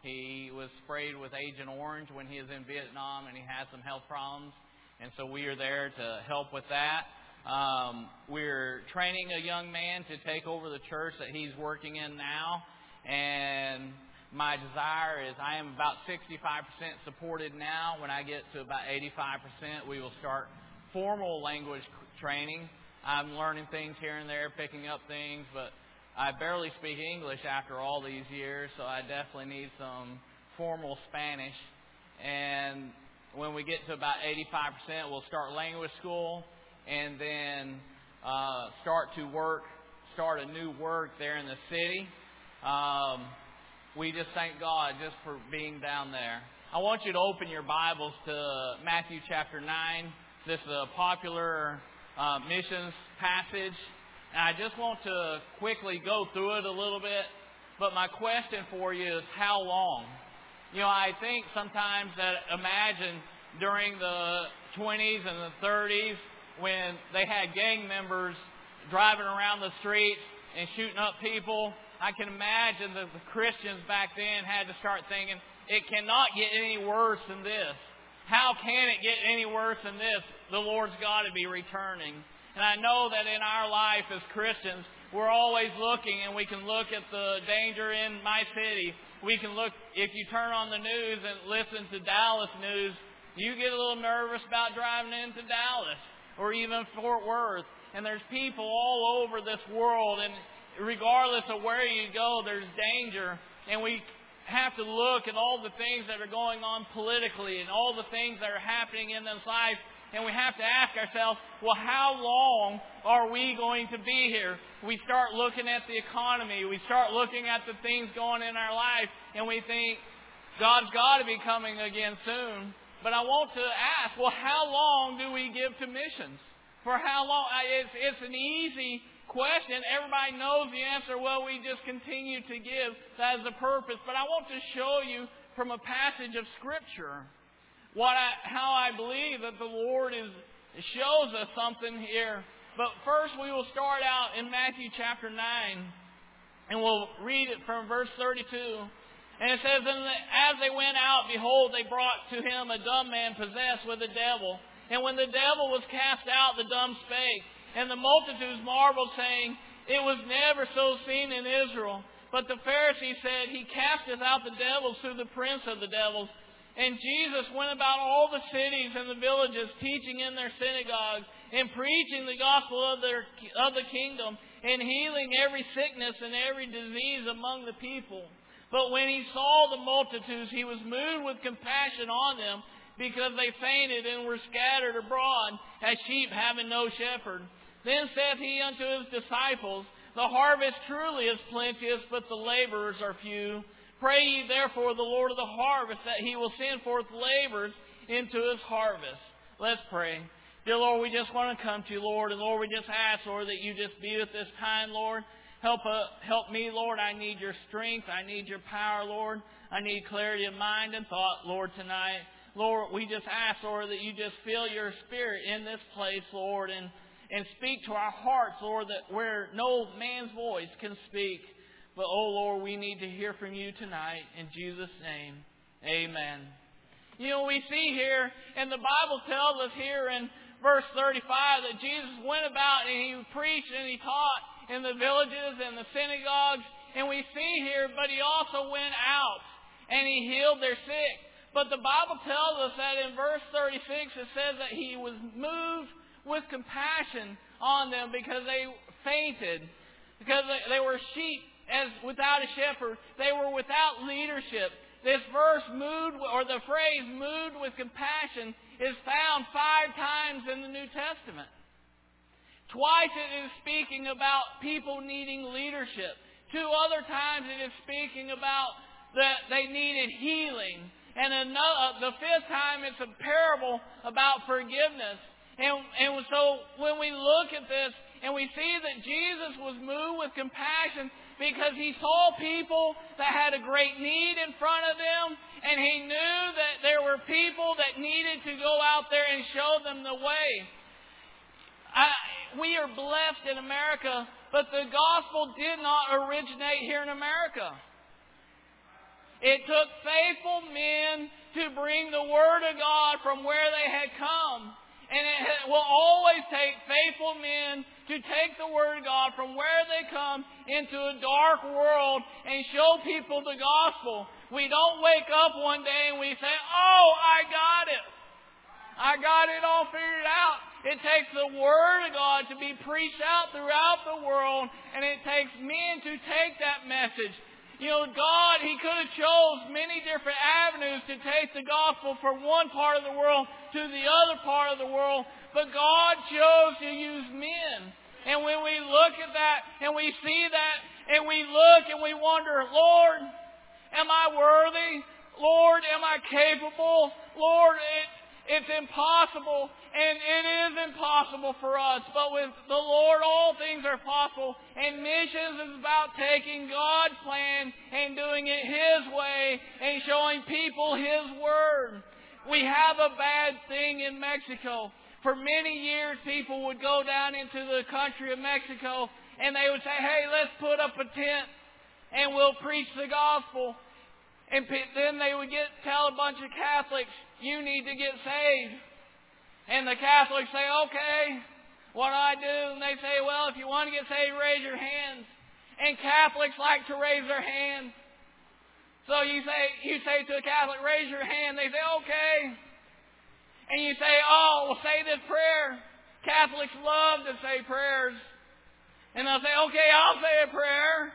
He was sprayed with Agent Orange when he was in Vietnam, and he had some health problems. And so we are there to help with that. We're training a young man to take over the church that he's working in now. And my desire is I am about 65% supported now. When I get to about 85%, we will start formal language training. I'm learning things here and there, picking up things, but I barely speak English after all these years, so I definitely need some formal Spanish. And when we get to about 85%, we'll start language school and then start a new work there in the city. We just thank God just for being down there. I want you to open your Bibles to Matthew chapter 9. This is a popular missions passage. And I just want to quickly go through it a little bit. But my question for you is, how long? You know, I think sometimes that imagine during the 20s and the 30s when they had gang members driving around the streets and shooting up people. I can imagine that the Christians back then had to start thinking, it cannot get any worse than this. How can it get any worse than this? The Lord's got to be returning. And I know that in our life as Christians, we're always looking, and we can look at the danger in my city. We can look, if you turn on the news and listen to Dallas news, you get a little nervous about driving into Dallas or even Fort Worth. And there's people all over this world, and regardless of where you go, there's danger. And we have to look at all the things that are going on politically and all the things that are happening in this life. And we have to ask ourselves, well, how long are we going to be here? We start looking at the economy. We start looking at the things going in our life. And we think, God's got to be coming again soon. But I want to ask, well, how long do we give to missions? For how long? It's an easy question. Everybody knows the answer. Well, we just continue to give. That is the purpose. But I want to show you from a passage of Scripture how I believe that the Lord shows us something here. But first we will start out in Matthew chapter 9. And we'll read it from verse 32. And it says, and as they went out, behold, they brought to him a dumb man possessed with a devil. And when the devil was cast out, the dumb spake. And the multitudes marveled, saying, it was never so seen in Israel. But the Pharisees said, he casteth out the devils through the prince of the devils. And Jesus went about all the cities and the villages, teaching in their synagogues, and preaching the gospel of the kingdom, and healing every sickness and every disease among the people. But when he saw the multitudes, he was moved with compassion on them, because they fainted and were scattered abroad, as sheep having no shepherd. Then saith he unto his disciples, the harvest truly is plenteous, but the laborers are few. Pray ye therefore the Lord of the harvest, that he will send forth laborers into his harvest. Let's pray. Dear Lord, we just want to come to you, Lord. And Lord, we just ask, Lord, that you just be with this time, Lord. Help me, Lord. I need your strength. I need your power, Lord. I need clarity of mind and thought, Lord, tonight. Lord, we just ask, Lord, that you just feel your Spirit in this place, Lord, and speak to our hearts, Lord, that where no man's voice can speak. But, oh, Lord, we need to hear from you tonight. In Jesus' name, amen. You know, we see here, and the Bible tells us here in verse 35 that Jesus went about and he preached and he taught in the villages and the synagogues. And we see here, but he also went out and he healed their sick. But the Bible tells us that in verse 36 it says that he was moved with compassion on them because they fainted, because they were sheep as without a shepherd. They were without leadership. This verse, the phrase moved with compassion, is found 5 times in the New Testament. Twice it is speaking about people needing leadership. 2 other times it is speaking about that they needed healing. And the 5th time it's a parable about forgiveness. And so when we look at this and we see that Jesus was moved with compassion because he saw people that had a great need in front of them, and he knew that there were people that needed to go out there and show them the way. We are blessed in America, but the gospel did not originate here in America. It took faithful men to bring the Word of God from where they had come. And it will always take faithful men to take the Word of God from where they come into a dark world and show people the gospel. We don't wake up one day and we say, "Oh, I got it. I got it all figured out." It takes the Word of God to be preached out throughout the world, and it takes men to take that message. God, He could have chose many different avenues to take the gospel from one part of the world to the other part of the world, but God chose to use men. And when we look at that, and we see that, and we look and we wonder, "Lord, am I worthy? Lord, am I capable? Lord, it's impossible." And it is impossible for us. But with the Lord, all things are possible. And missions is about taking God's plan and doing it His way and showing people His Word. We have a bad thing in Mexico. For many years, people would go down into the country of Mexico and they would say, "Hey, let's put up a tent and we'll preach the gospel." And then they would tell a bunch of Catholics, "You need to get saved." And the Catholics say, "Okay, what do I do?" And they say, "Well, if you want to get saved, raise your hands." And Catholics like to raise their hands. So you say to a Catholic, "Raise your hand." They say, "Okay." And you say, "Oh, well, say this prayer." Catholics love to say prayers. And they'll say, "Okay, I'll say a prayer."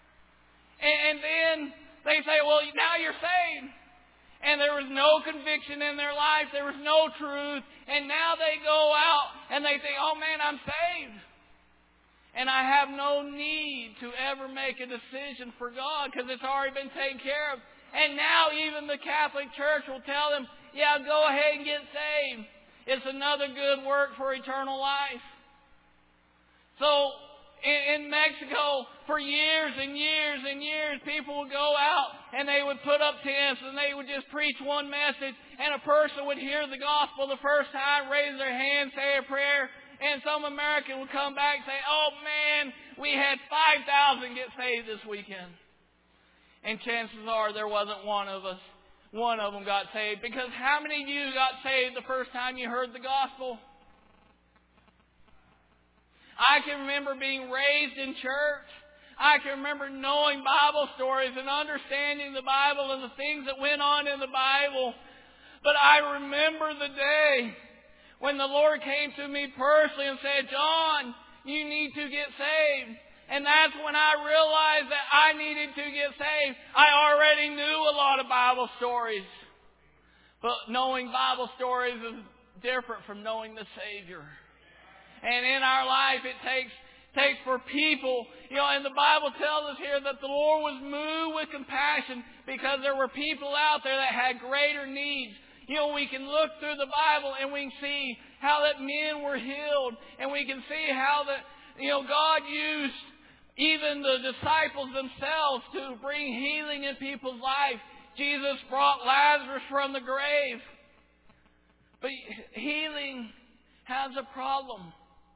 And then they say, "Well, now you're saved." And there was no conviction in their life. There was no truth. And now they go out and they think, "Oh man, I'm saved. And I have no need to ever make a decision for God because it's already been taken care of." And now even the Catholic Church will tell them, "Yeah, go ahead and get saved. It's another good work for eternal life." So in Mexico, for years and years and years, people would go out and they would put up tents and they would just preach one message, and a person would hear the gospel the first time, raise their hand, say a prayer, and some American would come back and say, "Oh man, we had 5,000 get saved this weekend." And chances are there wasn't one of them got saved. Because how many of you got saved the first time you heard the gospel? I can remember being raised in church. I can remember knowing Bible stories and understanding the Bible and the things that went on in the Bible. But I remember the day when the Lord came to me personally and said, "John, you need to get saved." And that's when I realized that I needed to get saved. I already knew a lot of Bible stories. But knowing Bible stories is different from knowing the Savior. And in our life, it takes for people, and the Bible tells us here that the Lord was moved with compassion because there were people out there that had greater needs. We can look through the Bible and we can see how that men were healed, and we can see how that, God used even the disciples themselves to bring healing in people's life. Jesus brought Lazarus from the grave. But healing has a problem.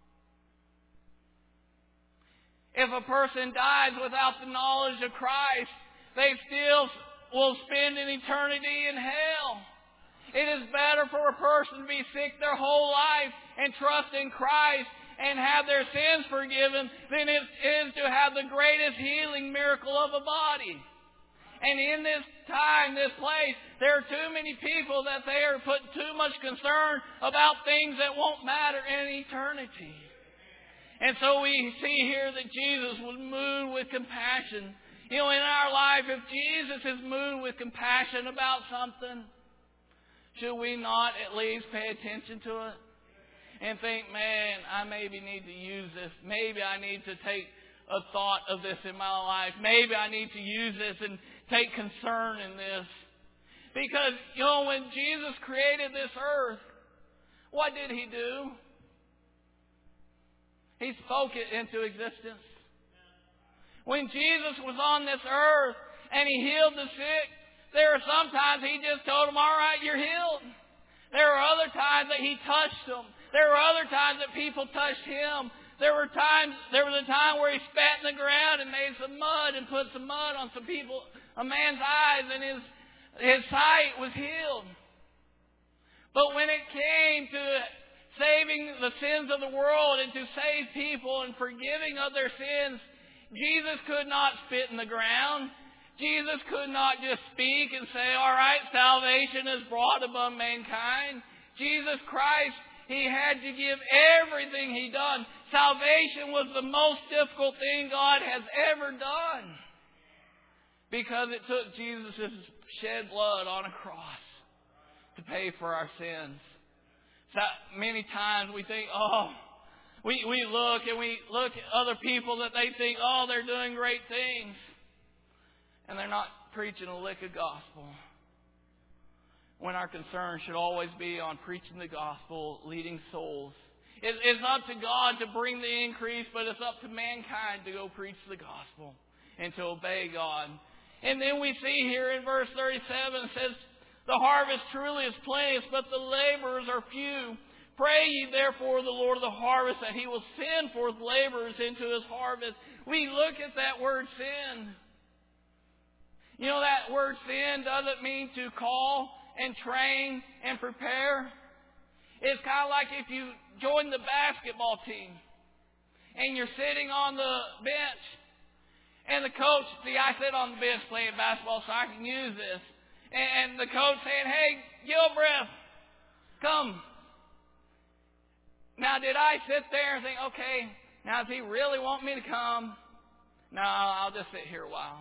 If a person dies without the knowledge of Christ, they still will spend an eternity in hell. It is better for a person to be sick their whole life and trust in Christ and have their sins forgiven than it is to have the greatest healing miracle of a body. And in this time, this place, there are too many people that they are putting too much concern about things that won't matter in eternity. And so we see here that Jesus was moved with compassion. In our life, if Jesus is moved with compassion about something, should we not at least pay attention to it? And think, man, I maybe need to use this. Maybe I need to take a thought of this in my life. Maybe I need to use this and take concern in this. Because, when Jesus created this earth, what did He do? He spoke it into existence. When Jesus was on this earth and He healed the sick, there were some times He just told them, "All right, you're healed." There were other times that He touched them. There were other times that people touched Him. There was a time where he spat in the ground and made some mud and put some mud on a man's eyes, and his sight was healed. But when it came to saving the sins of the world and to save people and forgiving of their sins, Jesus could not spit in the ground. Jesus could not just speak and say, all right, salvation is brought among mankind. Jesus Christ, He had to give everything He done. Salvation was the most difficult thing God has ever done, because it took Jesus' shed blood on a cross to pay for our sins. So many times we think, we look at other people that they think, they're doing great things. And they're not preaching a lick of gospel. When our concern should always be on preaching the gospel, leading souls. It's up to God to bring the increase, but it's up to mankind to go preach the gospel and to obey God. And then we see here in verse 37, it says, the harvest truly is plenteous, but the laborers are few. Pray ye therefore the Lord of the harvest that He will send forth laborers into His harvest. We look at that word sin. You know, that word sin doesn't mean to call and train and prepare. It's kind of like if you join the basketball team and you're sitting on the bench and the coach, I sit on the bench playing basketball so I can use this. And the coach saying, hey, Gilbreth, come. Now, did I sit there and think, okay, now does he really want me to come? No, I'll just sit here a while.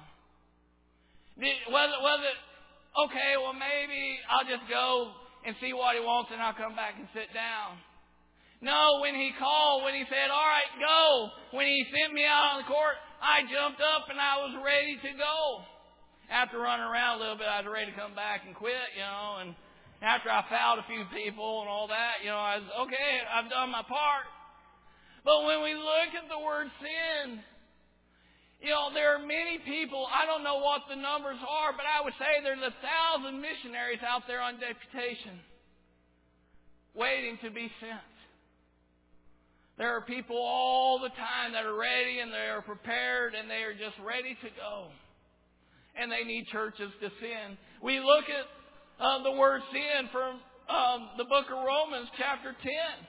Was it, okay, well, maybe I'll just go and see what he wants and I'll come back and sit down. No, when he called, when he said, all right, go, when he sent me out on the court, I jumped up and I was ready to go. After running around a little bit, I was ready to come back and quit, and after I fouled a few people and all that, I was, okay, I've done my part. But when we look at the word sin, there are many people, I don't know what the numbers are, but I would say there's 1,000 missionaries out there on deputation waiting to be sent. There are people all the time that are ready and they are prepared and they are just ready to go. And they need churches to send. We look at the word sin from the book of Romans chapter 10.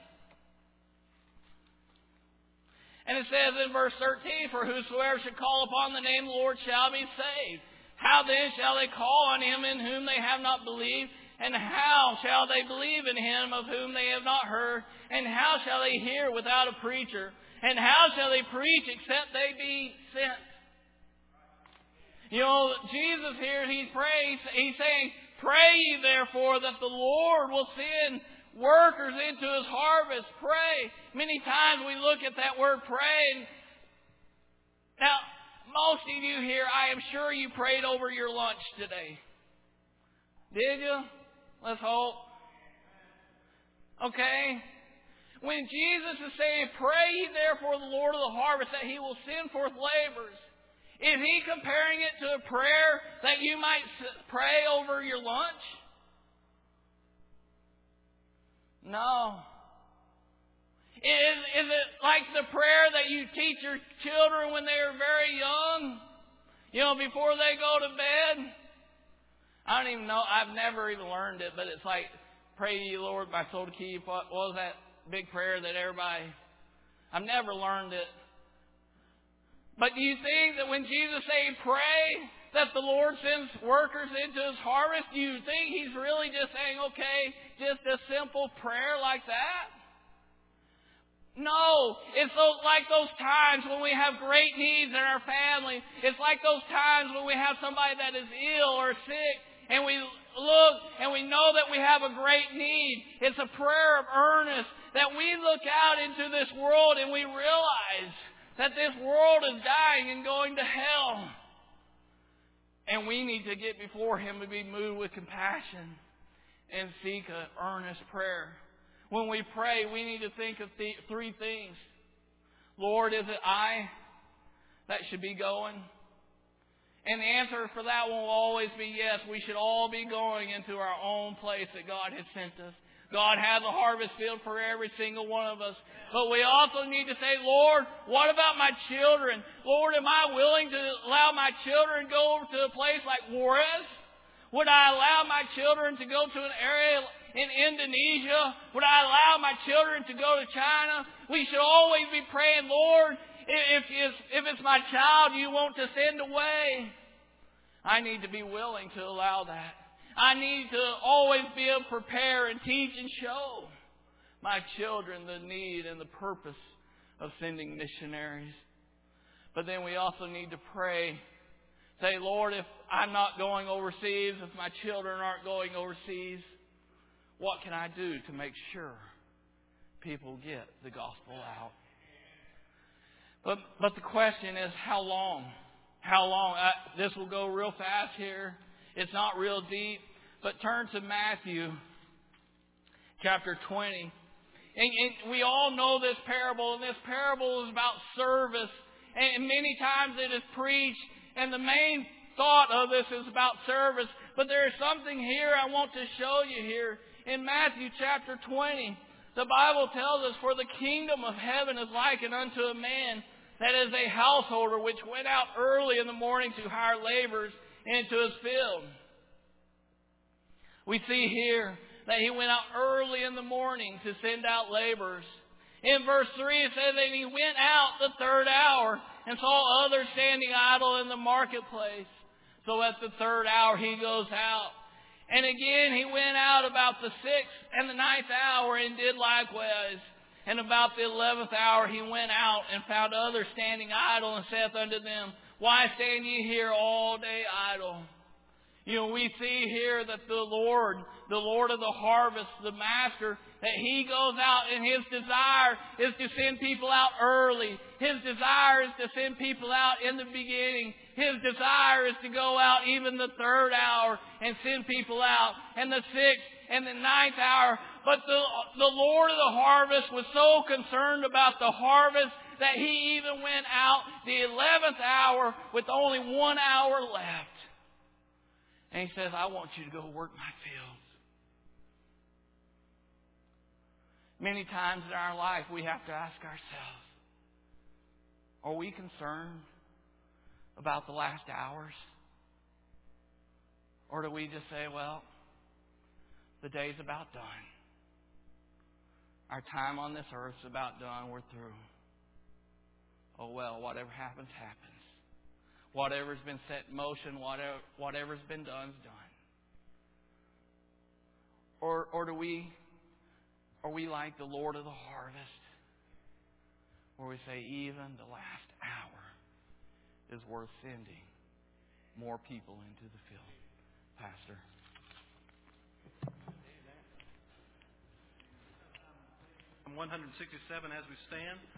And it says in verse 13, for whosoever shall call upon the name of the Lord shall be saved. How then shall they call on Him in whom they have not believed? And how shall they believe in Him of whom they have not heard? And how shall they hear without a preacher? And how shall they preach except they be sent? Jesus here, He's saying, pray ye therefore that the Lord will send workers into His harvest. Pray. Many times we look at that word pray. Now, most of you here, I am sure you prayed over your lunch today. Did you? Let's hope. Okay. When Jesus is saying, pray ye therefore the Lord of the harvest that He will send forth laborers, is He comparing it to a prayer that you might pray over your lunch? No. Is it like the prayer that you teach your children when they are very young? Before they go to bed? I don't even know. I've never even learned it, but it's like, pray ye, Lord, my soul to keep. What was that big prayer that everybody... I've never learned it. But do you think that when Jesus said pray that the Lord sends workers into His harvest, do you think He's really just saying, okay, just a simple prayer like that? No. It's like those times when we have great needs in our family. It's like those times when we have somebody that is ill or sick and we look and we know that we have a great need. It's a prayer of earnest that we look out into this world and we realize that this world is dying and going to hell. And we need to get before Him and be moved with compassion and seek an earnest prayer. When we pray, we need to think of three things. Lord, is it I that should be going? And the answer for that one will always be yes. We should all be going into our own place that God has sent us. God has a harvest field for every single one of us. But we also need to say, Lord, what about my children? Lord, am I willing to allow my children to go over to a place like Juarez? Would I allow my children to go to an area in Indonesia? Would I allow my children to go to China? We should always be praying, Lord, if it's my child you want to send away, I need to be willing to allow that. I need to always be able to prepare and teach and show my children the need and the purpose of sending missionaries. But then we also need to pray. Say, Lord, if I'm not going overseas, if my children aren't going overseas, what can I do to make sure people get the gospel out? But the question is, how long? How long? This will go real fast here. It's not real deep. But turn to Matthew chapter 20. And we all know this parable. And this parable is about service. And many times it is preached. And the main thought of this is about service. But there is something here I want to show you here. In Matthew chapter 20, the Bible tells us, for the kingdom of heaven is likened unto a man that is a householder which went out early in the morning to hire laborers into his field. We see here that he went out early in the morning to send out laborers. In verse 3 it says that he went out the third hour and saw others standing idle in the marketplace. So at the third hour he goes out. And again he went out about the 6th and the 9th hour and did likewise. And about the 11th hour he went out and found others standing idle and saith unto them, Why stand ye here all day idle? We see here that the Lord of the harvest, the Master, that He goes out and His desire is to send people out early. His desire is to send people out in the beginning. His desire is to go out even the third hour and send people out, and the 6th and the 9th hour. But the Lord of the harvest was so concerned about the harvest that He even went out the 11th hour with only 1 hour left. And He says, I want you to go work my fields. Many times in our life we have to ask ourselves, are we concerned about the last hours? Or do we just say, well, the day's about done. Our time on this earth is about done. We're through. Oh well, whatever happens, happens. Whatever's been set in motion, whatever's been done is done. Or are we like the Lord of the harvest, where we say even the last hour is worth sending more people into the field? Pastor. Psalm 167 as we stand.